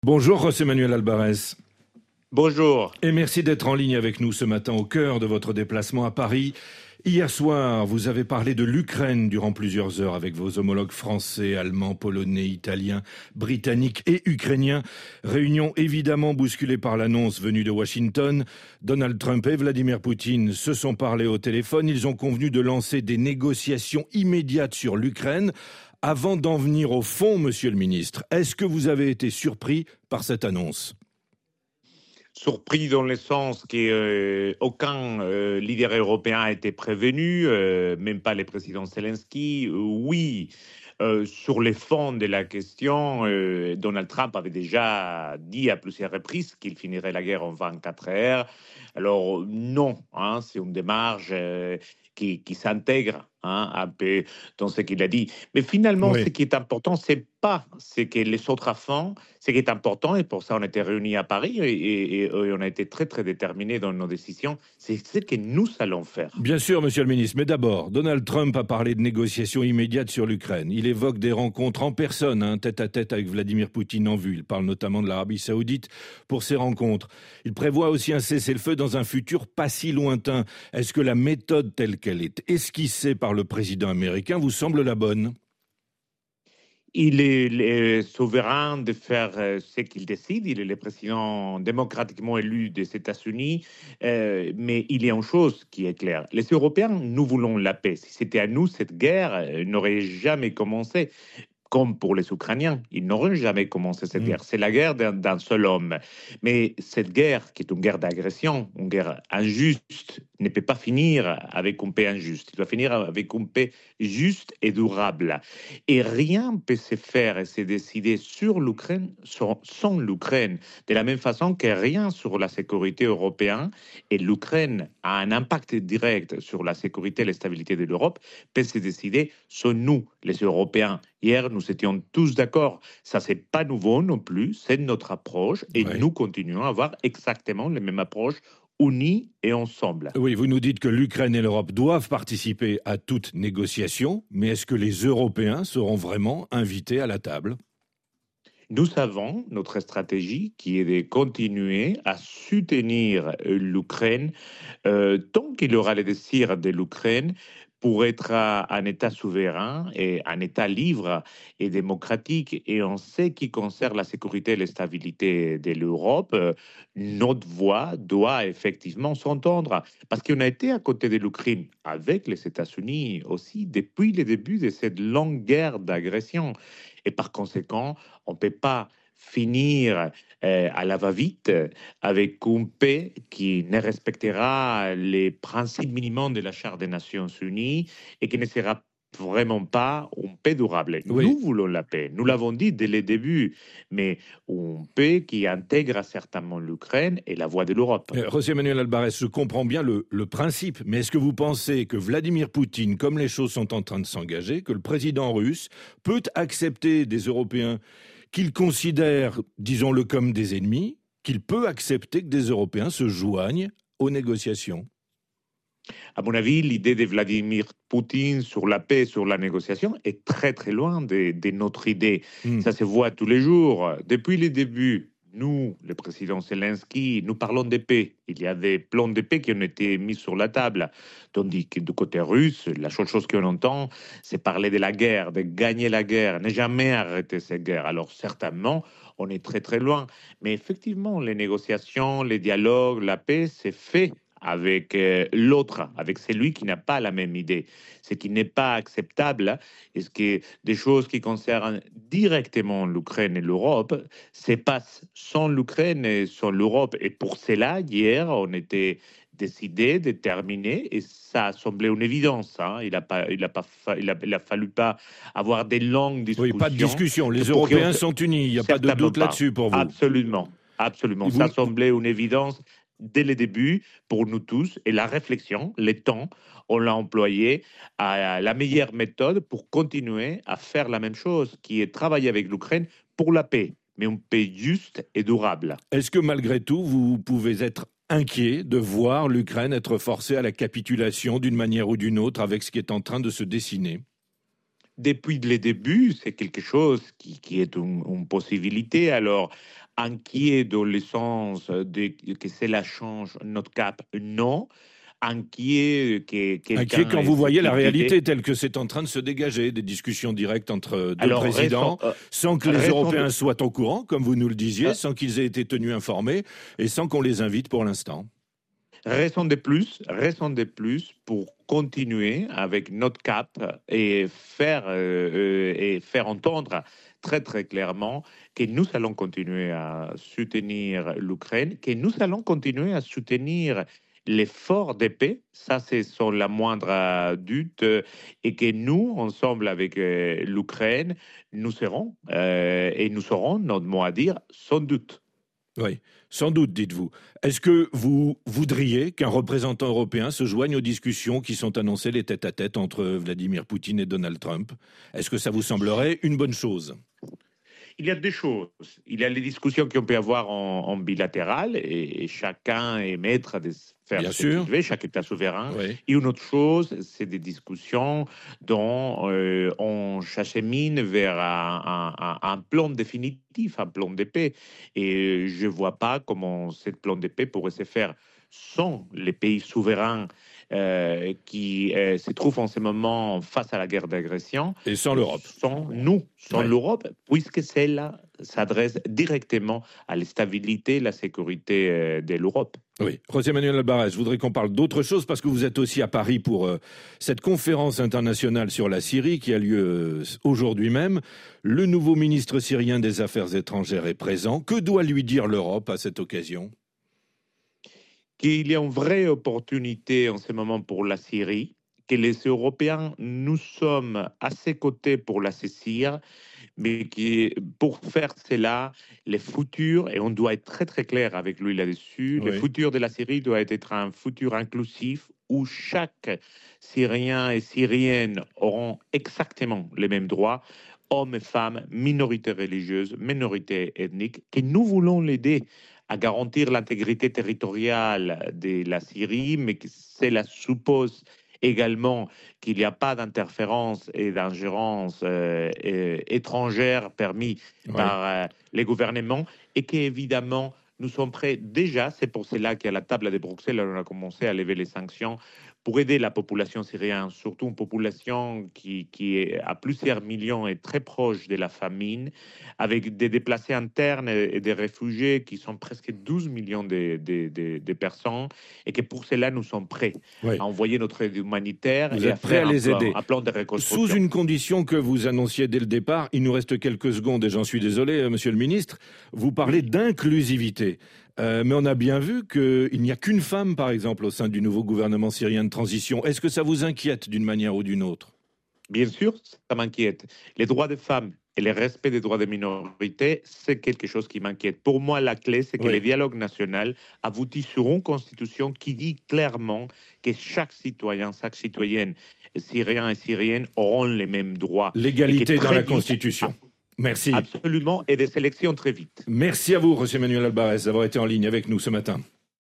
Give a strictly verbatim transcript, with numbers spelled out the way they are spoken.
Bonjour José Manuel Alvarez. Bonjour. Et merci d'être en ligne avec nous ce matin au cœur de votre déplacement à Paris. Hier soir, vous avez parlé de l'Ukraine durant plusieurs heures avec vos homologues français, allemands, polonais, italiens, britanniques et ukrainiens. Réunion évidemment bousculée par l'annonce venue de Washington. Donald Trump et Vladimir Poutine se sont parlé au téléphone. Ils ont convenu de lancer des négociations immédiates sur l'Ukraine. Avant d'en venir au fond, monsieur le ministre, est-ce que vous avez été surpris par cette annonce ? Surpris dans le sens qu'aucun euh, euh, leader européen a été prévenu, euh, même pas le président Zelensky. Euh, oui, euh, sur les fonds de la question, euh, Donald Trump avait déjà dit à plusieurs reprises qu'il finirait la guerre en vingt-quatre heures. Alors non, hein, c'est une démarche euh, qui, qui s'intègre hein, un peu dans ce qu'il a dit. Mais finalement, Oui. ce qui est important, c'est pas ce que les autres font. Ce qui est important, et pour ça on était réunis à Paris et, et, et on a été très très déterminés dans nos décisions, c'est ce que nous allons faire. Bien sûr, monsieur le ministre, mais d'abord, Donald Trump a parlé de négociations immédiates sur l'Ukraine. Il évoque des rencontres en personne, hein, tête à tête avec Vladimir Poutine en vue. Il parle notamment de l'Arabie Saoudite pour ces rencontres. Il prévoit aussi un cessez-le-feu dans un futur pas si lointain. Est-ce que la méthode telle qu'elle est esquissée par le président américain vous semble la bonne ? Il est le souverain de faire ce qu'il décide. Il est le président démocratiquement élu des États-Unis. Euh, mais il y a une chose qui est claire. Les Européens, nous voulons la paix. Si c'était à nous, cette guerre n'aurait jamais commencé. Comme pour les Ukrainiens, ils n'auraient jamais commencé cette mmh. guerre. C'est la guerre d'un, d'un seul homme. Mais cette guerre, qui est une guerre d'agression, une guerre injuste, ne peut pas finir avec une paix injuste. Il doit finir avec une paix juste et durable. Et rien ne peut se faire et se décider sur l'Ukraine sans, sans l'Ukraine. De la même façon que rien sur la sécurité européenne, et l'Ukraine a un impact direct sur la sécurité et la stabilité de l'Europe, peut se décider sans nous, les Européens. Hier, nous étions tous d'accord. Ça, c'est pas nouveau non plus. C'est notre approche. Et oui. Nous continuons à avoir exactement la même approche, unis et ensemble. Oui, vous nous dites que l'Ukraine et l'Europe doivent participer à toute négociation. Mais est-ce que les Européens seront vraiment invités à la table ? Nous savons notre stratégie qui est de continuer à soutenir l'Ukraine euh, tant qu'il aura le désir de l'Ukraine pour être un État souverain et un État libre et démocratique. Et en ce qui concerne la sécurité et la stabilité de l'Europe, notre voix doit effectivement s'entendre. Parce qu'on a été à côté de l'Ukraine, avec les États-Unis aussi, depuis le début de cette longue guerre d'agression. Et par conséquent, on ne peut pas finir euh, à la va-vite avec une paix qui ne respectera les principes minimums de la Charte des Nations Unies et qui ne sera vraiment pas une paix durable. Oui. Nous voulons la paix, nous l'avons dit dès le début, mais une paix qui intègre certainement l'Ukraine et la voix de l'Europe. Euh, José Manuel Alvarez, je comprends bien le, le principe, mais est-ce que vous pensez que Vladimir Poutine, comme les choses sont en train de s'engager, que le président russe peut accepter des Européens qu'il considère, disons-le, comme des ennemis, qu'il peut accepter que des Européens se joignent aux négociations ? À mon avis, l'idée de Vladimir Poutine sur la paix, sur la négociation, est très très loin de, de notre idée. Mmh. Ça se voit tous les jours. Depuis le début, nous, le président Zelensky, nous parlons de paix. Il y a des plans de paix qui ont été mis sur la table. Tandis que du côté russe, la seule chose qu'on entend, c'est parler de la guerre, de gagner la guerre, ne jamais arrêter cette guerre. Alors certainement, on est très très loin. Mais effectivement, les négociations, les dialogues, la paix, c'est fait avec euh, l'autre, avec celui qui n'a pas la même idée. Ce qui n'est pas acceptable, est que des choses qui concernent directement l'Ukraine et l'Europe se passent sans l'Ukraine et sans l'Europe. Et pour cela, hier, on était décidé, déterminé, et ça a semblé une évidence. Hein. Il n'a pas, il a pas, fa- il a, il a fallu pas avoir des longues discussions. Oui, pas de discussion. Les Européens on... sont unis. Il n'y a pas de doute pas. là-dessus pour vous. Absolument, absolument. Vous... Ça semblait une évidence dès le début pour nous tous. Et la réflexion, le temps, on l'a employé à la meilleure méthode pour continuer à faire la même chose, qui est travailler avec l'Ukraine pour la paix, mais une paix juste et durable. Est-ce que malgré tout, vous pouvez être inquiet de voir l'Ukraine être forcée à la capitulation d'une manière ou d'une autre avec ce qui est en train de se dessiner ? Depuis le début, c'est quelque chose qui, qui est une, une possibilité. Alors, Inquiet dans le sens de que cela change notre cap, non. Inquiet que quelqu'un... Inquiet quand vous ait voyez cette la idée. réalité telle que c'est en train de se dégager, des discussions directes entre deux Alors, présidents, raison- euh, sans que les raison Européens de- soient au courant, comme vous nous le disiez, Euh. sans qu'ils aient été tenus informés, et sans qu'on les invite pour l'instant. Raison de plus, raison de plus pour continuer avec notre cap et faire, euh, euh, et faire entendre très très clairement que nous allons continuer à soutenir l'Ukraine, que nous allons continuer à soutenir l'effort de paix, ça c'est sans la moindre euh, doute, euh, et que nous, ensemble avec euh, l'Ukraine, nous serons, euh, et nous aurons notre mot à dire, sans doute. Oui, sans doute, dites-vous. Est-ce que vous voudriez qu'un représentant européen se joigne aux discussions qui sont annoncées les tête-à-tête entre Vladimir Poutine et Donald Trump? Est-ce que ça vous semblerait une bonne chose? Il y a deux choses. Il y a les discussions qu'on peut avoir en, en bilatéral et, et chacun est maître de faire Bien ce sûr. qu'il veut, chaque État souverain. Oui. Et une autre chose, c'est des discussions dont euh, on s'achemine vers un, un- un- un plan définitif, un plan de paix. Et je ne vois pas comment ce plan de paix pourrait se faire sans les pays souverains euh, qui euh, se trouvent en ce moment face à la guerre d'agression. Et sans l'Europe. Sans nous, sans Ouais. l'Europe, puisque celle-là s'adresse directement à la stabilité et la sécurité euh, de l'Europe. Oui. José Manuel Alvarez, je voudrais qu'on parle d'autre chose parce que vous êtes aussi à Paris pour euh, cette conférence internationale sur la Syrie qui a lieu euh, aujourd'hui même. Le nouveau ministre syrien des Affaires étrangères est présent. Que doit lui dire l'Europe à cette occasion? Qu'il y a une vraie opportunité en ce moment pour la Syrie, que les Européens, nous sommes à ses côtés pour la saisir, mais que pour faire cela, les futurs, et on doit être très très clair avec lui là-dessus, Oui. le futur de la Syrie doit être un futur inclusif où chaque Syrien et Syrienne auront exactement les mêmes droits, hommes et femmes, minorités religieuses, minorités ethniques, que nous voulons l'aider à garantir l'intégrité territoriale de la Syrie, mais que cela suppose également qu'il n'y a pas d'interférence et d'ingérence euh, euh, étrangère permis Oui. par euh, les gouvernements et qu'évidemment, nous sommes prêts déjà, c'est pour cela qu'à la table de Bruxelles, on a commencé à lever les sanctions pour aider la population syrienne, surtout une population qui, qui est à plusieurs millions et très proche de la famine, avec des déplacés internes et des réfugiés qui sont presque douze millions de, de, de, de personnes, et que pour cela, nous sommes prêts Oui. à envoyer notre aide humanitaire Vous et êtes à prêts faire à un les plan, aider. un plan de reconstruction. Sous une condition que vous annonciez dès le départ, il nous reste quelques secondes et j'en suis désolé, euh, monsieur le ministre, vous parlez d'inclusivité. Euh, mais on a bien vu qu'il n'y a qu'une femme, par exemple, au sein du nouveau gouvernement syrien de transition. Est-ce que ça vous inquiète d'une manière ou d'une autre? Bien sûr, ça m'inquiète. Les droits des femmes et le respect des droits des minorités, c'est quelque chose qui m'inquiète. Pour moi, la clé, c'est que Oui. le dialogue national aboutit sur une constitution qui dit clairement que chaque citoyen, chaque citoyenne, syrien et syrienne, auront les mêmes droits. L'égalité Et que dans très la vite, Constitution. Merci. Absolument, et des élections très vite. Merci à vous, José Manuel Alvarez, d'avoir été en ligne avec nous ce matin.